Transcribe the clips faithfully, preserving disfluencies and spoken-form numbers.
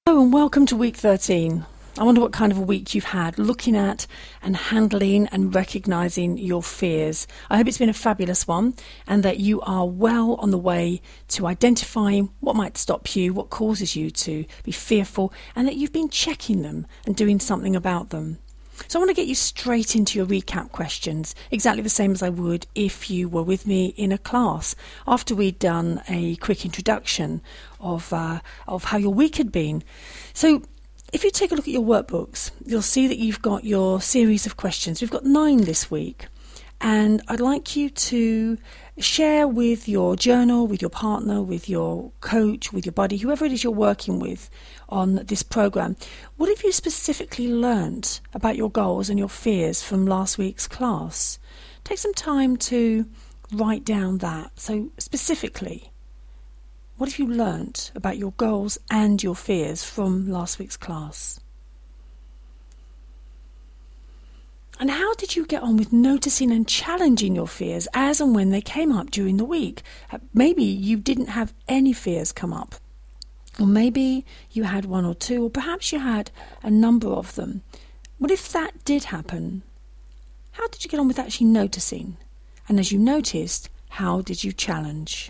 Hello and welcome to week thirteen. I wonder what kind of a week you've had looking at and handling and recognising your fears. I hope it's been a fabulous one and that you are well on the way to identifying what might stop you, what causes you to be fearful, and that you've been checking them and doing something about them. So I want to get you straight into your recap questions, exactly the same as I would if you were with me in a class after we'd done a quick introduction of uh, of how your week had been. So if you take a look at your workbooks, you'll see that you've got your series of questions. We've got nine this week, and I'd like you to share with your journal, with your partner, with your coach, with your buddy, whoever it is you're working with on this program. What have you specifically learned about your goals and your fears from last week's class? Take some time to write down that. So specifically, what have you learned about your goals and your fears from last week's class? And how did you get on with noticing and challenging your fears as and when they came up during the week? Uh, maybe you didn't have any fears come up. Or maybe you had one or two, or perhaps you had a number of them. What if that did happen? How did you get on with actually noticing? And as you noticed, how did you challenge?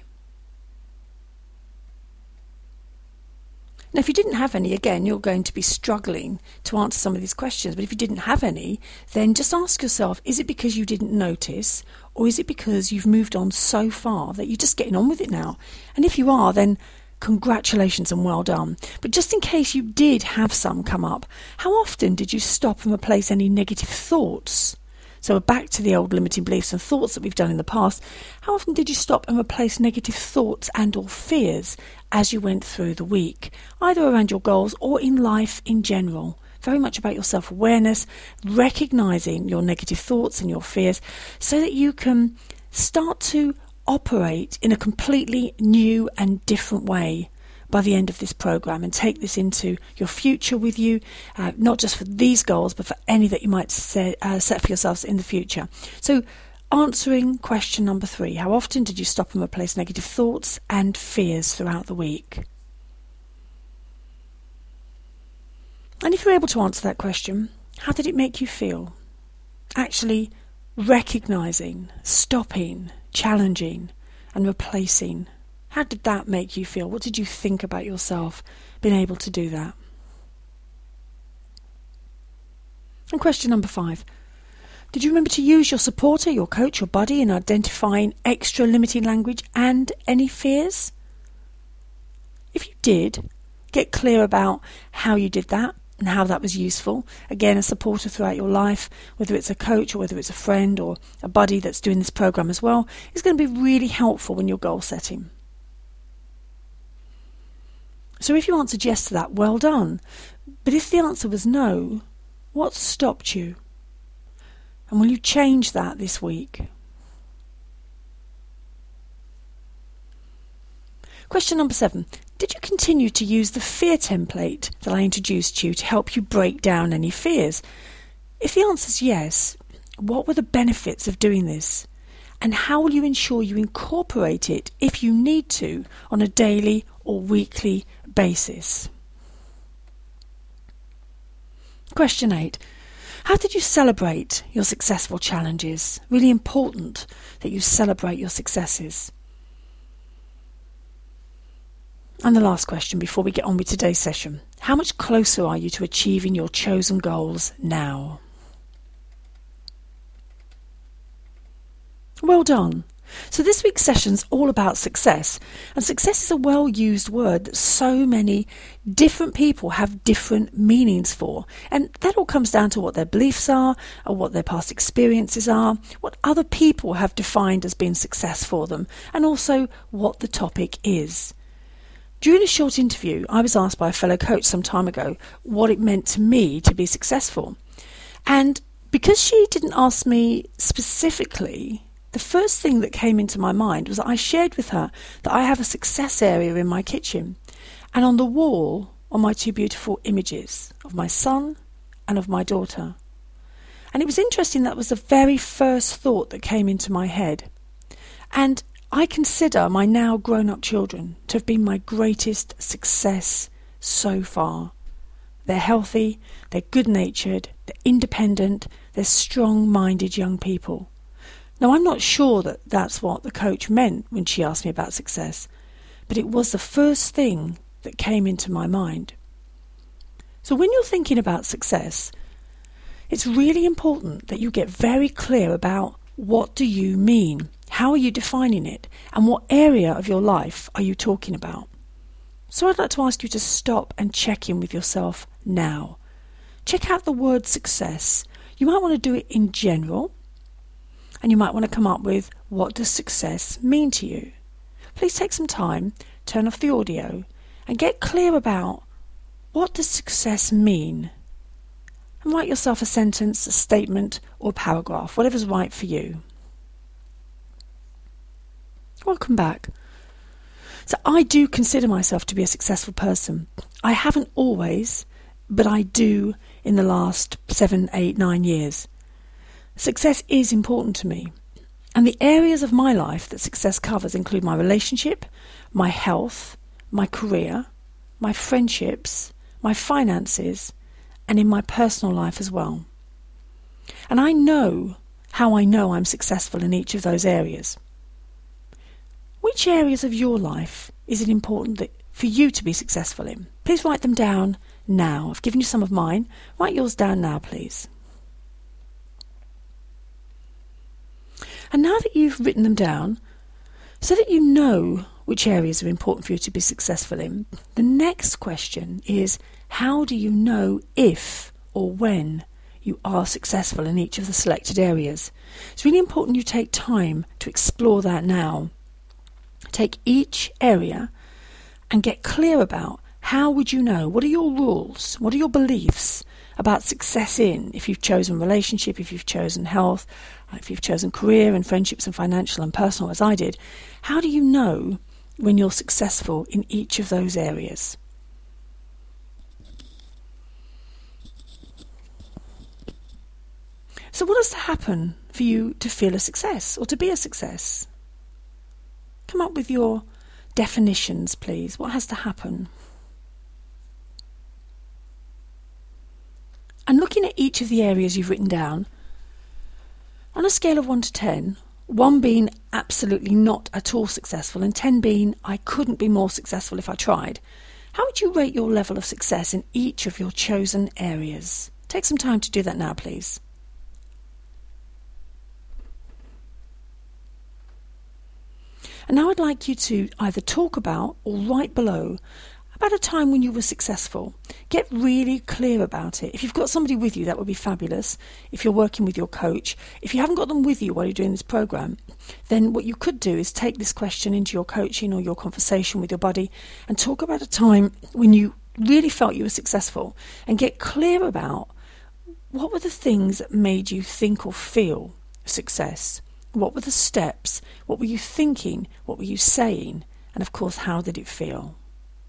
Now, if you didn't have any, again, you're going to be struggling to answer some of these questions. But if you didn't have any, then just ask yourself, is it because you didn't notice? Or is it because you've moved on so far that you're just getting on with it now? And if you are, then congratulations and well done. But just in case you did have some come up, how often did you stop and replace any negative thoughts? So we're back to the old limiting beliefs and thoughts that we've done in the past. How often did you stop and replace negative thoughts and or fears as you went through the week, either around your goals or in life in general? Very much about your self-awareness, recognising your negative thoughts and your fears so that you can start to operate in a completely new and different way by the end of this program and take this into your future with you, uh, not just for these goals, but for any that you might set, uh, set for yourselves in the future. So answering question number three, how often did you stop and replace negative thoughts and fears throughout the week? And if you're able to answer that question, how did it make you feel? Actually recognising, stopping, challenging and replacing. How did that make you feel? What did you think about yourself being able to do that? And question number five. Did you remember to use your supporter, your coach, your buddy in identifying extra limiting language and any fears? If you did, get clear about how you did that and how that was useful. Again, a supporter throughout your life, whether it's a coach or whether it's a friend or a buddy that's doing this program as well, is going to be really helpful when you're goal setting. So if you answered yes to that, well done. But if the answer was no, what stopped you? And will you change that this week? Question number seven. Did you continue to use the fear template that I introduced you to help you break down any fears? If the answer is yes, what were the benefits of doing this? And how will you ensure you incorporate it if you need to on a daily or weekly basis? Question eight. How did you celebrate your successful challenges? Really important that you celebrate your successes. And the last question before we get on with today's session. How much closer are you to achieving your chosen goals now? Well done. So this week's session's all about success. And success is a well-used word that so many different people have different meanings for. And that all comes down to what their beliefs are, or what their past experiences are, what other people have defined as being success for them, and also what the topic is. During a short interview, I was asked by a fellow coach some time ago what it meant to me to be successful. And because she didn't ask me specifically, the first thing that came into my mind was that I shared with her that I have a success area in my kitchen, and on the wall are my two beautiful images of my son and of my daughter. And it was interesting, that was the very first thought that came into my head. And I consider my now grown-up children to have been my greatest success so far. They're healthy, they're good-natured, they're independent, they're strong-minded young people. Now, I'm not sure that that's what the coach meant when she asked me about success, but it was the first thing that came into my mind. So when you're thinking about success, it's really important that you get very clear about what do you mean, how are you defining it, and what area of your life are you talking about. So I'd like to ask you to stop and check in with yourself now. Check out the word success. You might want to do it in general, and you might want to come up with, what does success mean to you? Please take some time, turn off the audio, and get clear about, what does success mean? And write yourself a sentence, a statement, or a paragraph, whatever's right for you. Welcome back. So I do consider myself to be a successful person. I haven't always, but I do in the last seven, eight, nine years. Success is important to me. And the areas of my life that success covers include my relationship, my health, my career, my friendships, my finances, and in my personal life as well. And I know how I know I'm successful in each of those areas. Which areas of your life is it important that, for you to be successful in? Please write them down now. I've given you some of mine. Write yours down now, please. And now that you've written them down, so that you know which areas are important for you to be successful in, the next question is, how do you know if or when you are successful in each of the selected areas? It's really important you take time to explore that now. Take each area and get clear about, how would you know? What are your rules? What are your beliefs about success in, if you've chosen relationship, if you've chosen health, if you've chosen career and friendships and financial and personal as I did? How do you know when you're successful in each of those areas? So what has to happen for you to feel a success or to be a success? Come up with your definitions, please. What has to happen? And looking at each of the areas you've written down, on a scale of one to ten, one being absolutely not at all successful and ten being I couldn't be more successful if I tried, how would you rate your level of success in each of your chosen areas? Take some time to do that now, please. And now I'd like you to either talk about or write below about a time when you were successful. Get really clear about it. If you've got somebody with you, that would be fabulous. If you're working with your coach, if you haven't got them with you while you're doing this program, then what you could do is take this question into your coaching or your conversation with your buddy and talk about a time when you really felt you were successful, and get clear about what were the things that made you think or feel success. What were the steps? What were you thinking? What were you saying? And of course, how did it feel?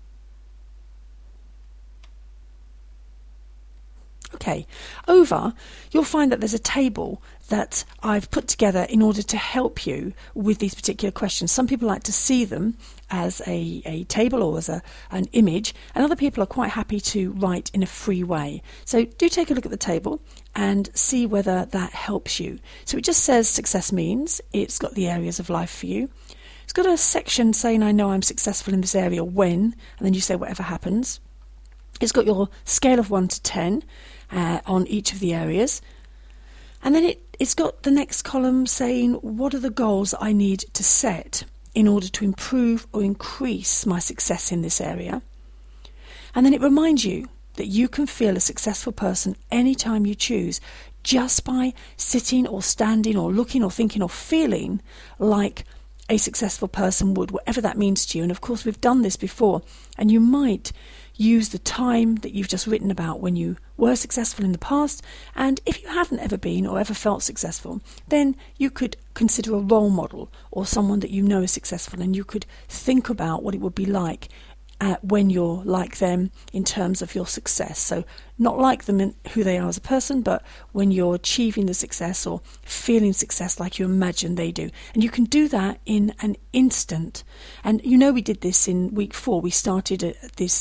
Okay, over, you'll find that there's a table that I've put together in order to help you with these particular questions. Some people like to see them as a, a table or as a, an image, and other people are quite happy to write in a free way. So do take a look at the table and see whether that helps you. So it just says success means. It's got the areas of life for you. It's got a section saying I know I'm successful in this area when, and then you say whatever happens. It's got your scale of one to ten uh, on each of the areas. And then it, it's got the next column saying what are the goals I need to set in order to improve or increase my success in this area. And then it reminds you that you can feel a successful person anytime you choose, just by sitting or standing or looking or thinking or feeling like a successful person would, whatever that means to you. And of course, we've done this before, and you might use the time that you've just written about when you were successful in the past, and if you haven't ever been or ever felt successful, then you could consider a role model or someone that you know is successful, and you could think about what it would be like uh, when you're like them in terms of your success. So not like them in who they are as a person, but when you're achieving the success or feeling success like you imagine they do. And you can do that in an instant. And you know we did this in week four. We started a, this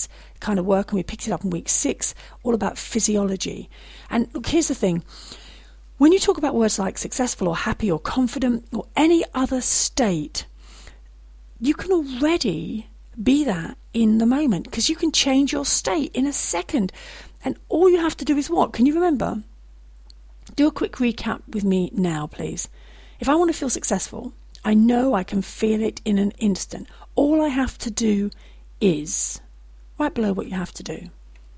kind of work, and we picked it up in week six, all about physiology. And look, here's the thing. When you talk about words like successful or happy or confident or any other state, you can already be that in the moment, because you can change your state in a second. And all you have to do is what? Can you remember? Do a quick recap with me now, please. If I want to feel successful, I know I can feel it in an instant. All I have to do is, right below what you have to do.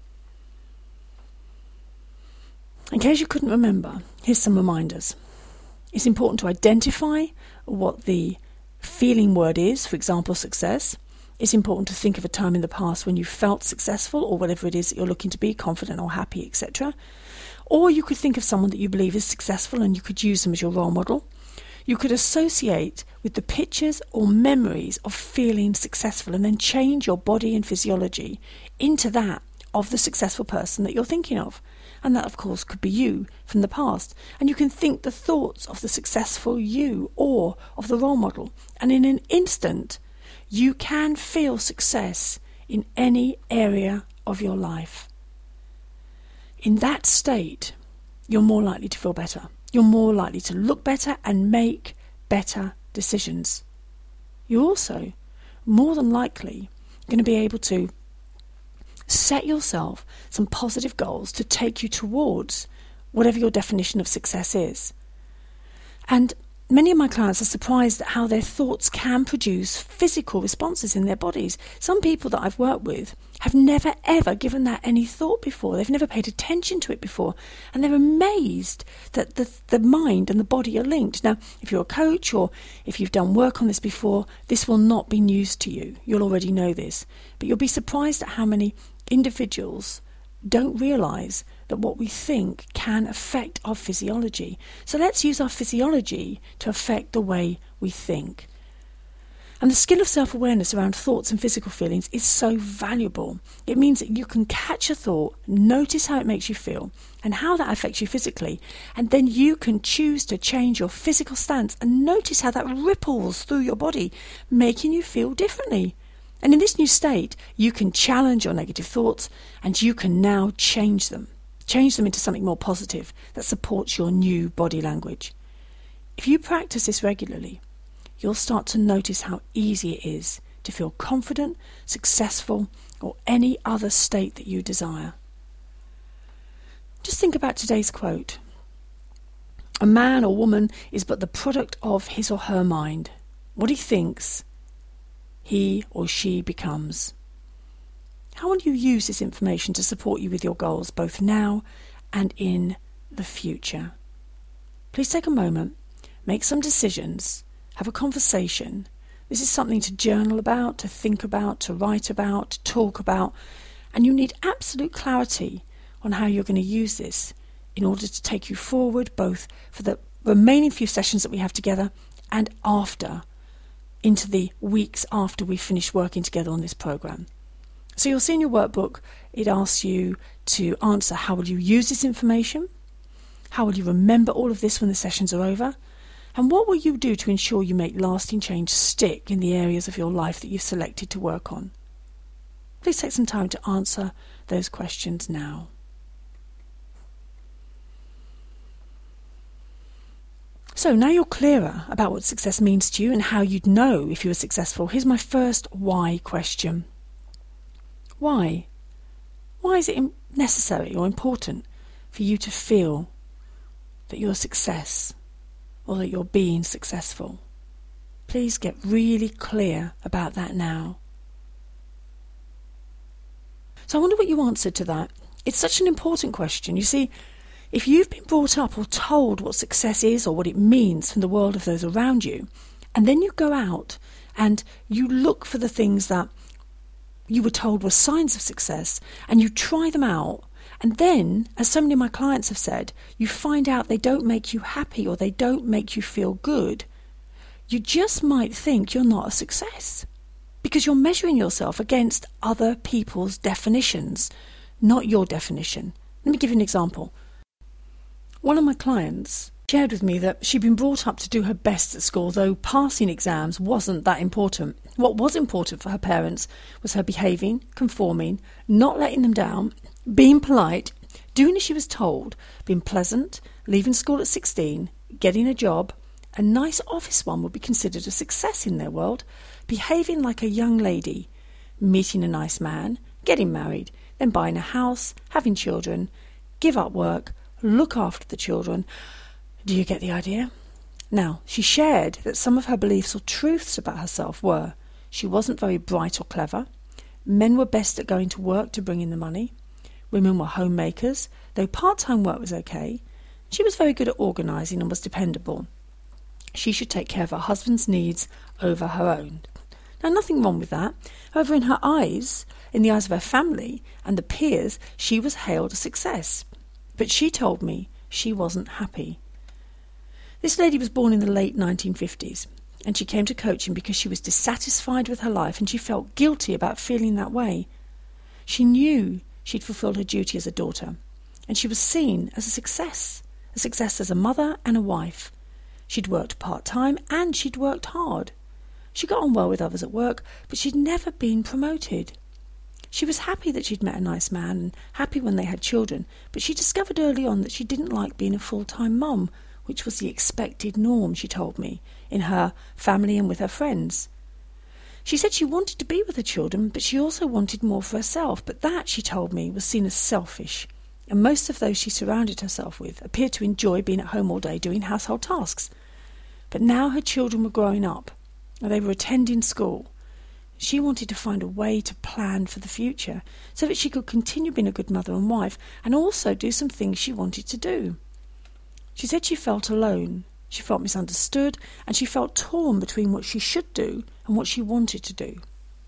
In case you couldn't remember, here's some reminders. It's important to identify what the feeling word is, for example, success. It's important to think of a time in the past when you felt successful, or whatever it is that you're looking to be, confident or happy, et cetera. Or you could think of someone that you believe is successful and you could use them as your role model. You could associate with the pictures or memories of feeling successful and then change your body and physiology into that of the successful person that you're thinking of. And that, of course, could be you from the past. And you can think the thoughts of the successful you or of the role model. And in an instant, you can feel success in any area of your life. In that state, you're more likely to feel better. You're more likely to look better and make better decisions. You're also more than likely going to be able to set yourself some positive goals to take you towards whatever your definition of success is. And many of my clients are surprised at how their thoughts can produce physical responses in their bodies. Some people that I've worked with have never ever given that any thought before. They've never paid attention to it before. And they're amazed that the, the mind and the body are linked. Now, if you're a coach or if you've done work on this before, this will not be news to you. You'll already know this. But you'll be surprised at how many individuals don't realise that what we think can affect our physiology. So let's use our physiology to affect the way we think. And the skill of self-awareness around thoughts and physical feelings is so valuable. It means that you can catch a thought, notice how it makes you feel and how that affects you physically, and then you can choose to change your physical stance and notice how that ripples through your body, making you feel differently. And in this new state, you can challenge your negative thoughts and you can now change them. Change them into something more positive that supports your new body language. If you practice this regularly, you'll start to notice how easy it is to feel confident, successful, or any other state that you desire. Just think about today's quote. A man or woman is but the product of his or her mind. What he thinks, he or she becomes. How will you use this information to support you with your goals, both now and in the future? Please take a moment, make some decisions, have a conversation. This is something to journal about, to think about, to write about, to talk about, and you need absolute clarity on how you're going to use this in order to take you forward, both for the remaining few sessions that we have together and after, into the weeks after we finish working together on this program. So you'll see in your workbook, it asks you to answer how will you use this information, how will you remember all of this when the sessions are over, and what will you do to ensure you make lasting change stick in the areas of your life that you've selected to work on. Please take some time to answer those questions now. So now you're clearer about what success means to you and how you'd know if you were successful. Here's my first why question. Why? Why is it necessary or important for you to feel that you're a success or that you're being successful? Please get really clear about that now. So I wonder what you answered to that. It's such an important question. You see, if you've been brought up or told what success is or what it means from the world of those around you, and then you go out and you look for the things that you were told were signs of success and you try them out, and then, as so many of my clients have said, you find out they don't make you happy or they don't make you feel good, you just might think you're not a success because you're measuring yourself against other people's definitions, not your definition. Let me give you an example. One of my clients shared with me that she'd been brought up to do her best at school, though passing exams wasn't that important. What was important for her parents was her behaving, conforming, not letting them down, being polite, doing as she was told, being pleasant, leaving school at sixteen, getting a job. A nice office one would be considered a success in their world, behaving like a young lady, meeting a nice man, getting married, then buying a house, having children, give up work, look after the children. Do you get the idea? Now, she shared that some of her beliefs or truths about herself were she wasn't very bright or clever, men were best at going to work to bring in the money, women were homemakers, though part-time work was okay, she was very good at organising and was dependable. She should take care of her husband's needs over her own. Now, nothing wrong with that. However, in her eyes, in the eyes of her family and the peers, she was hailed a success. But she told me she wasn't happy. This lady was born in the late nineteen fifties, and she came to coaching because she was dissatisfied with her life and she felt guilty about feeling that way. She knew she'd fulfilled her duty as a daughter, and she was seen as a success, a success as a mother and a wife. She'd worked part-time and she'd worked hard. She got on well with others at work, but she'd never been promoted. She was happy that she'd met a nice man and happy when they had children, but she discovered early on that she didn't like being a full-time mum, which was the expected norm, she told me, in her family and with her friends. She said she wanted to be with her children, but she also wanted more for herself, but that, she told me, was seen as selfish, and most of those she surrounded herself with appeared to enjoy being at home all day doing household tasks. But now her children were growing up, and they were attending school. She wanted to find a way to plan for the future so that she could continue being a good mother and wife and also do some things she wanted to do. She said she felt alone, she felt misunderstood, and she felt torn between what she should do and what she wanted to do.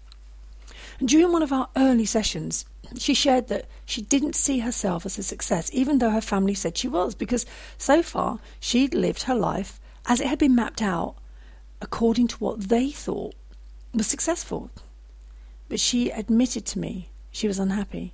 And during one of our early sessions, she shared that she didn't see herself as a success, even though her family said she was, because so far she'd lived her life as it had been mapped out according to what they thought was successful. But she admitted to me she was unhappy.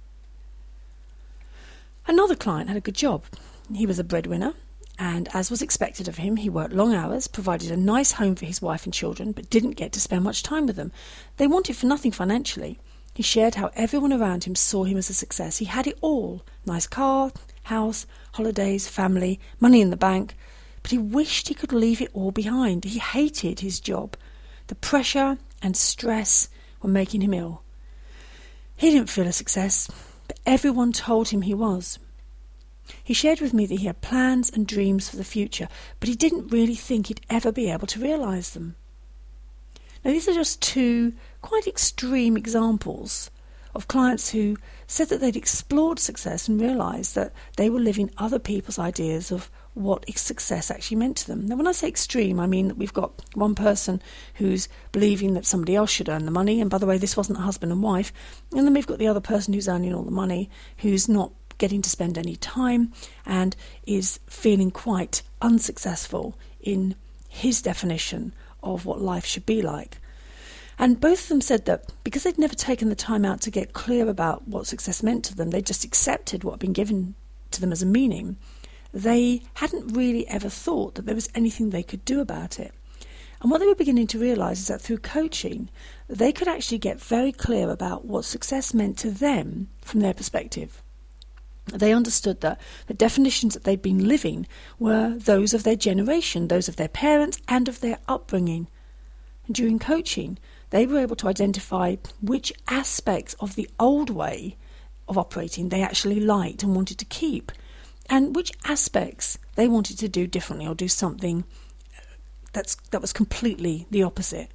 Another client had a good job. He was a breadwinner, and as was expected of him, he worked long hours, provided a nice home for his wife and children, but didn't get to spend much time with them. They wanted for nothing financially. He shared how everyone around him saw him as a success. He had it all: nice car, house, holidays, family, money in the bank. But he wished he could leave it all behind. He hated his job. The pressure and stress were making him ill. He didn't feel a success, but everyone told him he was. He shared with me that he had plans and dreams for the future, but he didn't really think he'd ever be able to realise them. Now, these are just two quite extreme examples of clients who said that they'd explored success and realised that they were living other people's ideas of what success actually meant to them. Now, when I say extreme, I mean that we've got one person who's believing that somebody else should earn the money, and by the way, this wasn't a husband and wife, and then we've got the other person who's earning all the money, who's not getting to spend any time and is feeling quite unsuccessful in his definition of what life should be like. And both of them said that because they'd never taken the time out to get clear about what success meant to them, they just accepted what had been given to them as a meaning. They hadn't really ever thought that there was anything they could do about it. And what they were beginning to realise is that through coaching, they could actually get very clear about what success meant to them from their perspective. They understood that the definitions that they'd been living were those of their generation, those of their parents and of their upbringing. And during coaching, they were able to identify which aspects of the old way of operating they actually liked and wanted to keep, and which aspects they wanted to do differently or do something that's, that was completely the opposite.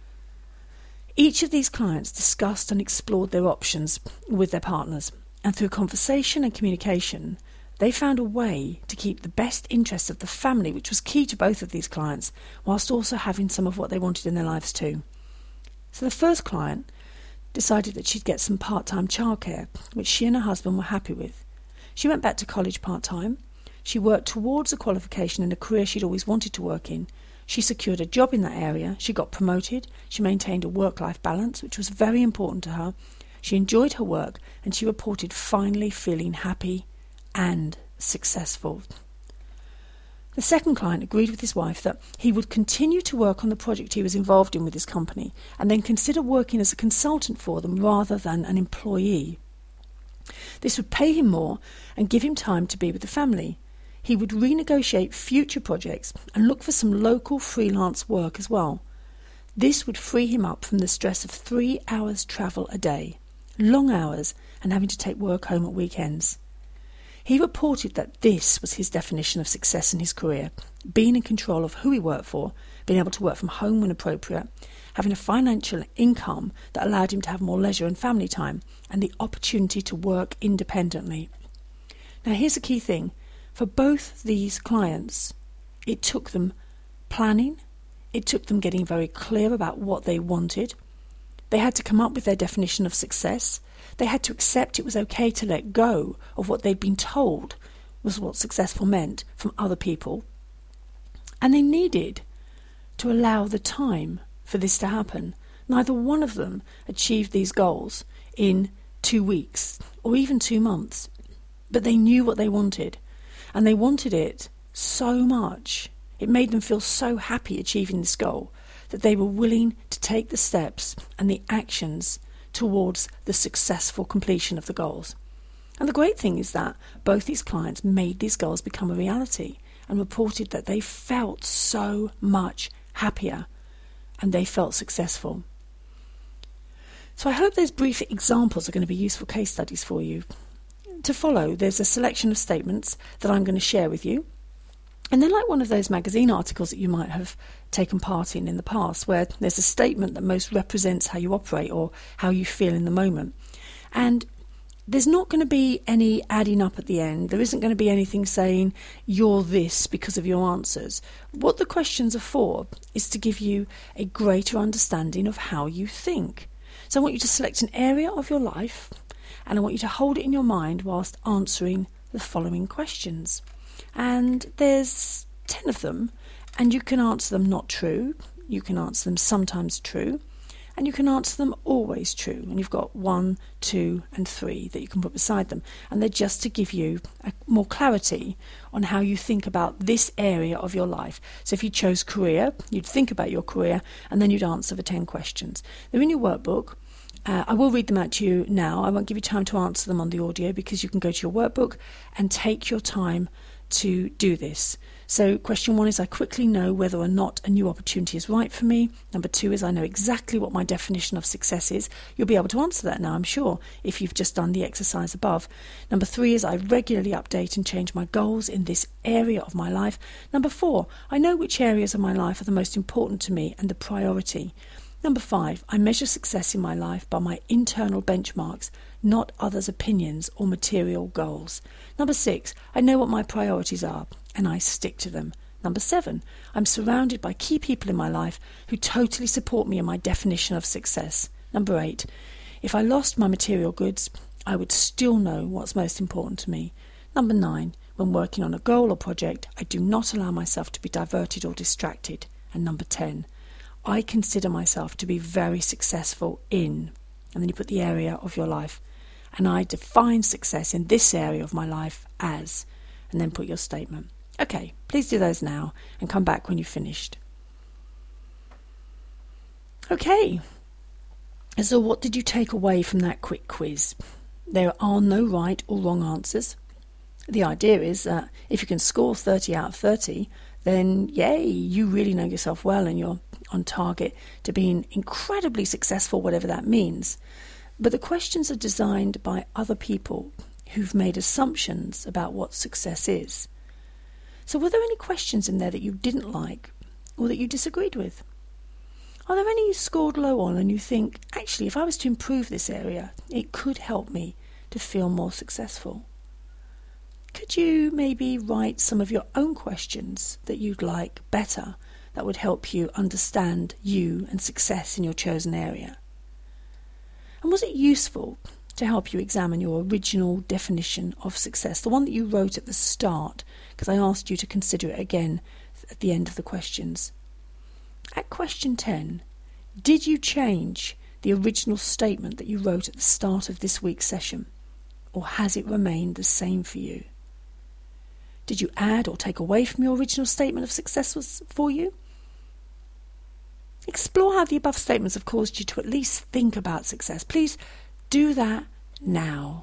Each of these clients discussed and explored their options with their partners, and through conversation and communication, they found a way to keep the best interests of the family, which was key to both of these clients, whilst also having some of what they wanted in their lives too. So the first client decided that she'd get some part-time childcare, which she and her husband were happy with. She went back to college part-time. She worked towards a qualification in a career she'd always wanted to work in. She secured a job in that area. She got promoted. She maintained a work-life balance, which was very important to her. She enjoyed her work, and she reported finally feeling happy and successful. The second client agreed with his wife that he would continue to work on the project he was involved in with his company and then consider working as a consultant for them rather than an employee. This would pay him more and give him time to be with the family. He would renegotiate future projects and look for some local freelance work as well. This would free him up from the stress of three hours travel a day, long hours, and having to take work home at weekends. He reported that this was his definition of success in his career, being in control of who he worked for, being able to work from home when appropriate, having a financial income that allowed him to have more leisure and family time, and the opportunity to work independently. Now here's a key thing. For both these clients, it took them planning, it took them getting very clear about what they wanted. They had to come up with their definition of success. They had to accept it was okay to let go of what they'd been told was what successful meant from other people. And they needed to allow the time for this to happen. Neither one of them achieved these goals in two weeks or even two months, but they knew what they wanted, and they wanted it so much. It made them feel so happy achieving this goal that they were willing to take the steps and the actions towards the successful completion of the goals. And the great thing is that both these clients made these goals become a reality and reported that they felt so much happier and they felt successful. So I hope those brief examples are going to be useful case studies for you. To follow, there's a selection of statements that I'm going to share with you. And they're like one of those magazine articles that you might have taken part in in the past, where there's a statement that most represents how you operate or how you feel in the moment. And there's not going to be any adding up at the end. There isn't going to be anything saying you're this because of your answers. What the questions are for is to give you a greater understanding of how you think. So I want you to select an area of your life, and I want you to hold it in your mind whilst answering the following questions. And there's ten of them, and you can answer them not true, you can answer them sometimes true, and you can answer them always true. And you've got one, two, and three that you can put beside them. And they're just to give you a, more clarity on how you think about this area of your life. So if you chose career, you'd think about your career, and then you'd answer the ten questions. They're in your workbook. Uh, I will read them out to you now. I won't give you time to answer them on the audio because you can go to your workbook and take your time to do this. So question one is, I quickly know whether or not a new opportunity is right for me. Number two is, I know exactly what my definition of success is. You'll be able to answer that now, I'm sure, if you've just done the exercise above. Number three is, I regularly update and change my goals in this area of my life. Number four, I know which areas of my life are the most important to me and the priority. Number five, I measure success in my life by my internal benchmarks, not others' opinions or material goals. Number six, I know what my priorities are and I stick to them. Number seven, I'm surrounded by key people in my life who totally support me in my definition of success. Number eight, if I lost my material goods, I would still know what's most important to me. Number nine, when working on a goal or project, I do not allow myself to be diverted or distracted. And number ten, I consider myself to be very successful in, and then you put the area of your life, and I define success in this area of my life as, and then put your statement. Okay, please do those now and come back when you've finished. Okay, so what did you take away from that quick quiz? There are no right or wrong answers. The idea is that if you can score thirty out of thirty, then yay, you really know yourself well and you're on target to being incredibly successful, whatever that means. But the questions are designed by other people who've made assumptions about what success is. So were there any questions in there that you didn't like or that you disagreed with? Are there any you scored low on and you think, actually, if I was to improve this area, it could help me to feel more successful? Could you maybe write some of your own questions that you'd like better that would help you understand you and success in your chosen area? And was it useful to help you examine your original definition of success, the one that you wrote at the start, because I asked you to consider it again at the end of the questions? At question ten, did you change the original statement that you wrote at the start of this week's session, or has it remained the same for you? Did you add or take away from your original statement of success was for you? Explore how the above statements have caused you to at least think about success. Please do that now.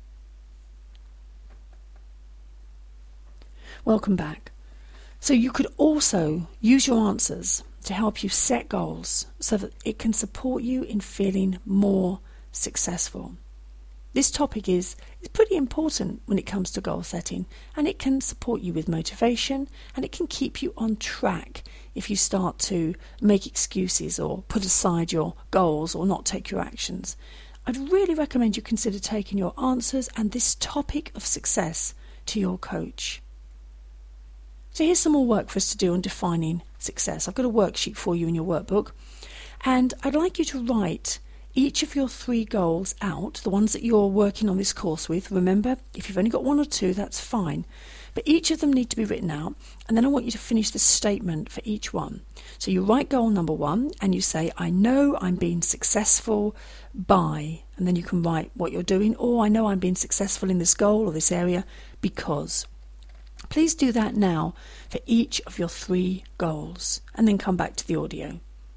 Welcome back. So you could also use your answers to help you set goals so that it can support you in feeling more successful. This topic is, is pretty important when it comes to goal setting, and it can support you with motivation, and it can keep you on track if you start to make excuses or put aside your goals or not take your actions. I'd really recommend you consider taking your answers and this topic of success to your coach. So here's some more work for us to do on defining success. I've got a worksheet for you in your workbook, and I'd like you to write each of your three goals out, the ones that you're working on this course with. Remember, if you've only got one or two, that's fine. But each of them need to be written out, and then I want you to finish the statement for each one. So you write goal number one, and you say, I know I'm being successful by, and then you can write what you're doing, or I know I'm being successful in this goal or this area because. Please do that now for each of your three goals, and then come back to the audio.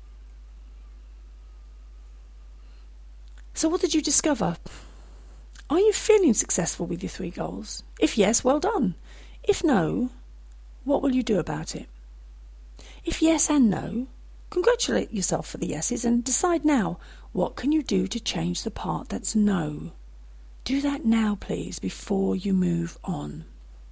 So what did you discover? Are you feeling successful with your three goals? If yes, well done. If no, what will you do about it? If yes and no, congratulate yourself for the yeses and decide now, what can you do to change the part that's no? Do that now, please, before you move on.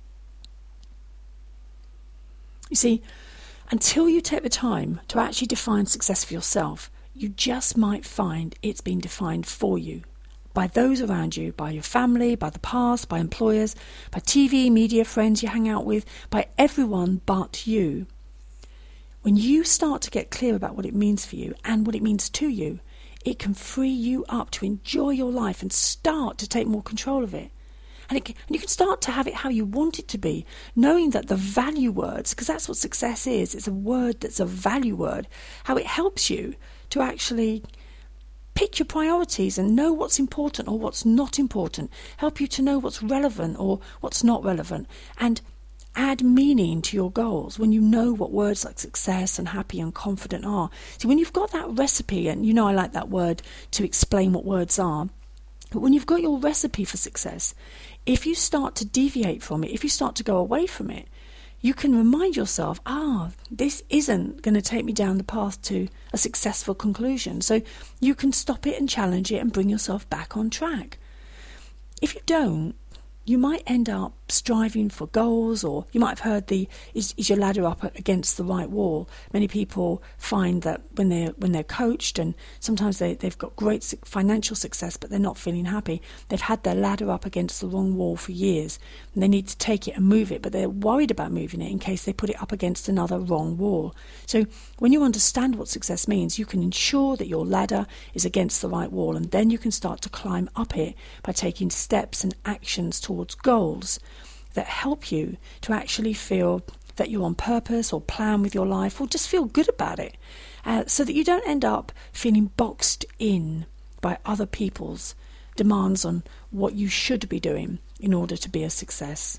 You see, until you take the time to actually define success for yourself, you just might find it's been defined for you by those around you, by your family, by the past, by employers, by T V, media, friends you hang out with, by everyone but you. When you start to get clear about what it means for you and what it means to you, it can free you up to enjoy your life and start to take more control of it. And, it, and you can start to have it how you want it to be, knowing that the value words, because that's what success is, it's a word that's a value word, how it helps you to actually pick your priorities and know what's important or what's not important, help you to know what's relevant or what's not relevant, and add meaning to your goals when you know what words like success and happy and confident are. See, when you've got that recipe, and you know I like that word to explain what words are, but when you've got your recipe for success, if you start to deviate from it, if you start to go away from it, you can remind yourself, ah, this isn't going to take me down the path to a successful conclusion. So you can stop it and challenge it and bring yourself back on track. If you don't, you might end up striving for goals, or you might have heard the, is, is your ladder up against the right wall? Many people find that when they're, when they're coached, and sometimes they, they've got great financial success, but they're not feeling happy. They've had their ladder up against the wrong wall for years, and they need to take it and move it, but they're worried about moving it in case they put it up against another wrong wall. So when you understand what success means, you can ensure that your ladder is against the right wall, and then you can start to climb up it by taking steps and actions towards goals that help you to actually feel that you're on purpose or plan with your life, or just feel good about it, uh, so that you don't end up feeling boxed in by other people's demands on what you should be doing in order to be a success.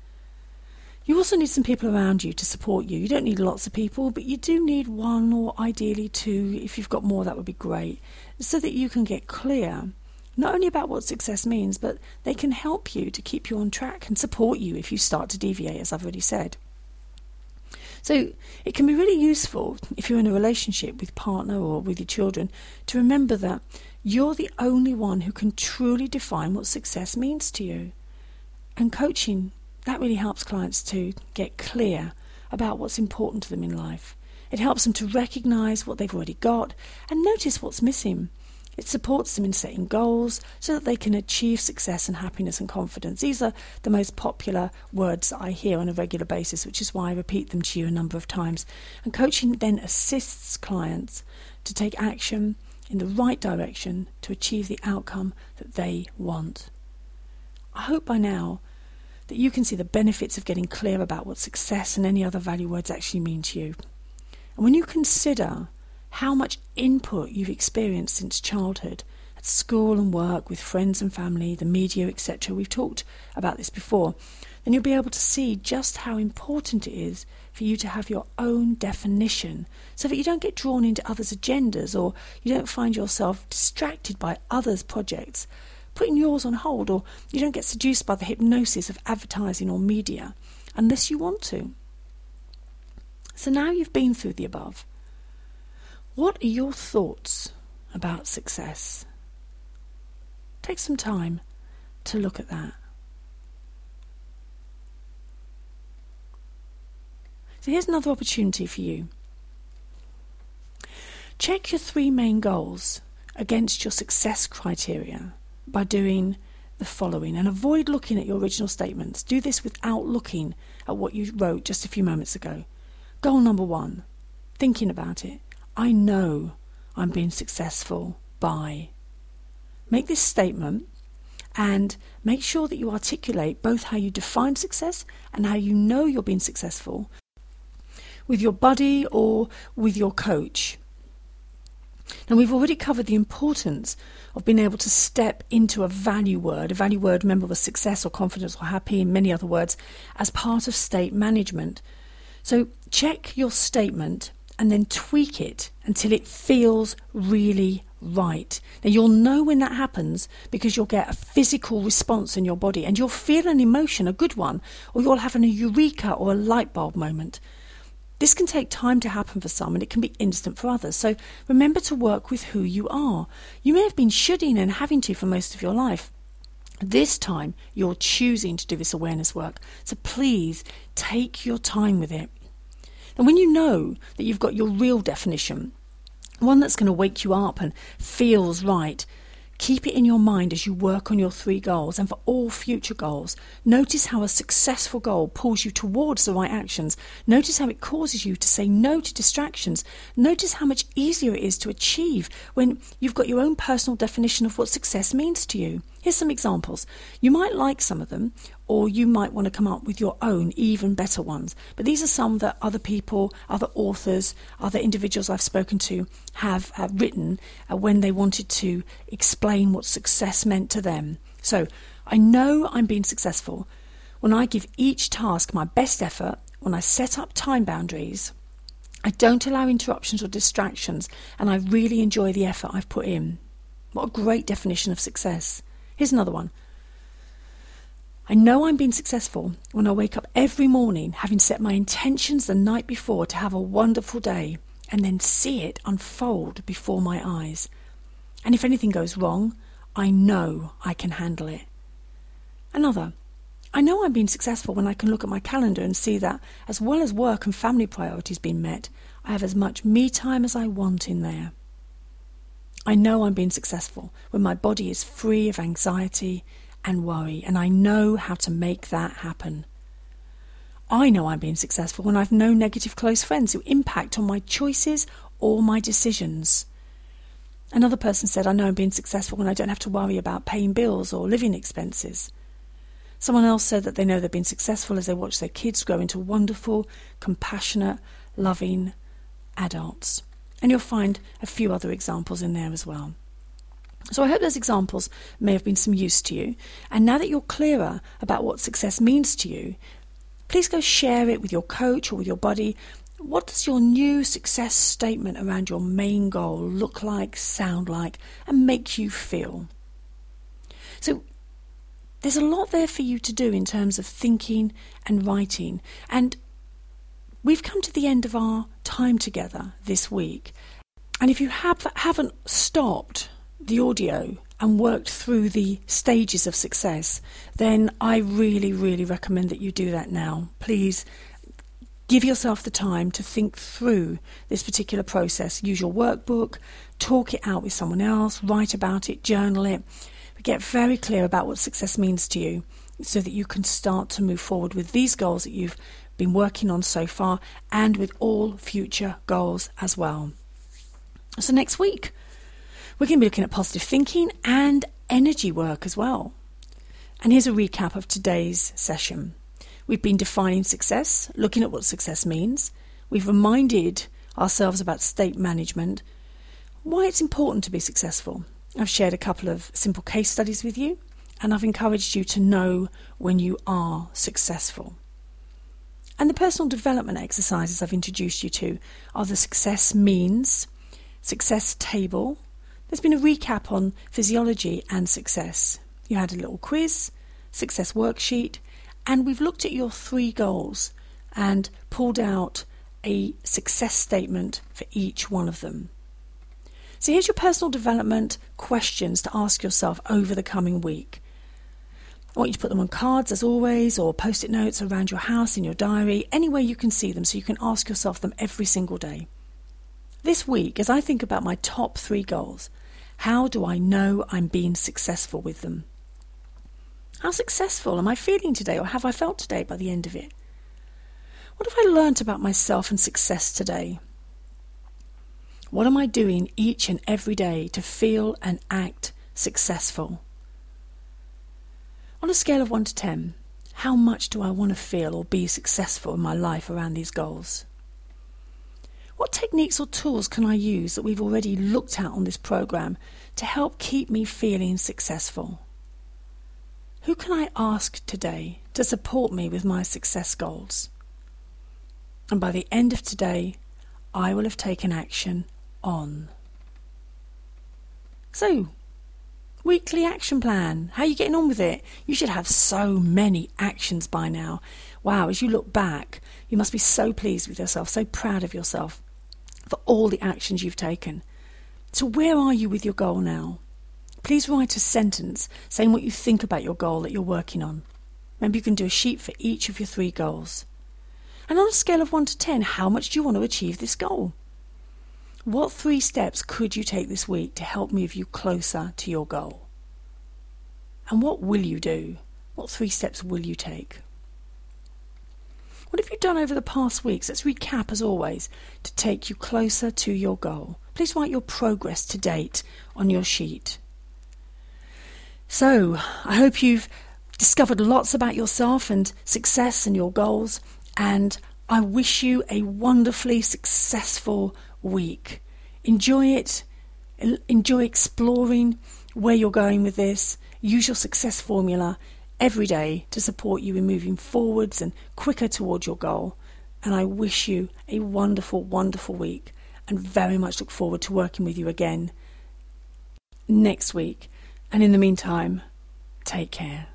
You also need some people around you to support you. You don't need lots of people, but you do need one, or ideally two. If you've got more, that would be great, so that you can get clear not only about what success means, but they can help you to keep you on track and support you if you start to deviate, as I've already said. So it can be really useful if you're in a relationship with partner or with your children to remember that you're the only one who can truly define what success means to you. And coaching, that really helps clients to get clear about what's important to them in life. It helps them to recognise what they've already got and notice what's missing. It supports them in setting goals so that they can achieve success and happiness and confidence. These are the most popular words that I hear on a regular basis, which is why I repeat them to you a number of times. And coaching then assists clients to take action in the right direction to achieve the outcome that they want. I hope by now that you can see the benefits of getting clear about what success and any other value words actually mean to you. And when you consider how much input you've experienced since childhood, at school and work, with friends and family, the media, et cetera. We've talked about this before. then you'll be able to see just how important it is for you to have your own definition so that you don't get drawn into others' agendas or you don't find yourself distracted by others' projects, putting yours on hold, or you don't get seduced by the hypnosis of advertising or media unless you want to. So now you've been through the above. What are your thoughts about success? Take some time to look at that. So here's another opportunity for you. Check your three main goals against your success criteria by doing the following, and avoid looking at your original statements. Do this without looking at what you wrote just a few moments ago. Goal number one, thinking about it. I know I'm being successful by. Make this statement and make sure that you articulate both how you define success and how you know you're being successful with your buddy or with your coach. Now, we've already covered the importance of being able to step into a value word. A value word, remember, was success or confidence or happy and many other words, as part of state management. So check your statement and then tweak it until it feels really right. Now, you'll know when that happens because you'll get a physical response in your body and you'll feel an emotion, a good one, or you'll have an eureka or a light bulb moment. This can take time to happen for some and it can be instant for others. So remember to work with who you are. You may have been shoulding and having to for most of your life. This time you're choosing to do this awareness work. So please take your time with it. And when you know that you've got your real definition, one that's going to wake you up and feels right, keep it in your mind as you work on your three goals and for all future goals. Notice how a successful goal pulls you towards the right actions. Notice how it causes you to say no to distractions. Notice how much easier it is to achieve when you've got your own personal definition of what success means to you. Here's some examples. You might like some of them, or you might want to come up with your own, even better ones. But these are some that other people, other authors, other individuals I've spoken to have uh, written uh, when they wanted to explain what success meant to them. So, I know I'm being successful when I give each task my best effort, when I set up time boundaries, I don't allow interruptions or distractions, and I really enjoy the effort I've put in. What a great definition of success. Here's another one. I know I'm being successful when I wake up every morning having set my intentions the night before to have a wonderful day and then see it unfold before my eyes. And if anything goes wrong, I know I can handle it. Another. I know I'm being successful when I can look at my calendar and see that, as well as work and family priorities being met, I have as much me time as I want in there. I know I'm being successful when my body is free of anxiety and worry, and I know how to make that happen. I know I'm being successful when I've no negative close friends who impact on my choices or my decisions. Another person said, I know I'm being successful when I don't have to worry about paying bills or living expenses. Someone else said that they know they've been successful as they watch their kids grow into wonderful, compassionate, loving adults. And you'll find a few other examples in there as well. So I hope those examples may have been some use to you. And now that you're clearer about what success means to you, please go share it with your coach or with your buddy. What does your new success statement around your main goal look like, sound like, and make you feel? So there's a lot there for you to do in terms of thinking and writing. And we've come to the end of our time together this week. And if you have, haven't stopped the audio and worked through the stages of success, then I really, really recommend that you do that now. Please give yourself the time to think through this particular process. Use your workbook, talk it out with someone else, write about it, journal it. But get very clear about what success means to you so that you can start to move forward with these goals that you've been working on so far and with all future goals as well. So next week, we're going to be looking at positive thinking and energy work as well. And here's a recap of today's session. We've been defining success, looking at what success means. We've reminded ourselves about state management, why it's important to be successful. I've shared a couple of simple case studies with you, and I've encouraged you to know when you are successful. And the personal development exercises I've introduced you to are the success means, success table. There's been a recap on physiology and success. You had a little quiz, success worksheet, and we've looked at your three goals and pulled out a success statement for each one of them. So here's your personal development questions to ask yourself over the coming week. I want you to put them on cards as always, or post-it notes around your house, in your diary, anywhere you can see them so you can ask yourself them every single day. This week, as I think about my top three goals, how do I know I'm being successful with them? How successful am I feeling today, or have I felt today by the end of it? What have I learnt about myself and success today? What am I doing each and every day to feel and act successful? On a scale of one to ten, how much do I want to feel or be successful in my life around these goals? What techniques or tools can I use that we've already looked at on this program to help keep me feeling successful? Who can I ask today to support me with my success goals? And by the end of today, I will have taken action on. So, weekly action plan. How are you getting on with it? You should have so many actions by now. Wow, as you look back, you must be so pleased with yourself, so proud of yourself for all the actions you've taken. So where are you with your goal now? Please write a sentence saying what you think about your goal that you're working on. Maybe you can do a sheet for each of your three goals. And on a scale of one to ten, how much do you want to achieve this goal? What three steps could you take this week to help move you closer to your goal? And what will you do? What three steps will you take? What have you done over the past weeks? Let's recap as always to take you closer to your goal. Please write your progress to date on your sheet. So, I hope you've discovered lots about yourself and success and your goals, and I wish you a wonderfully successful week. Enjoy it. Enjoy exploring where you're going with this. Use your success formula every day to support you in moving forwards and quicker towards your goal. And I wish you a wonderful, wonderful week, and very much look forward to working with you again next week. And in the meantime, take care.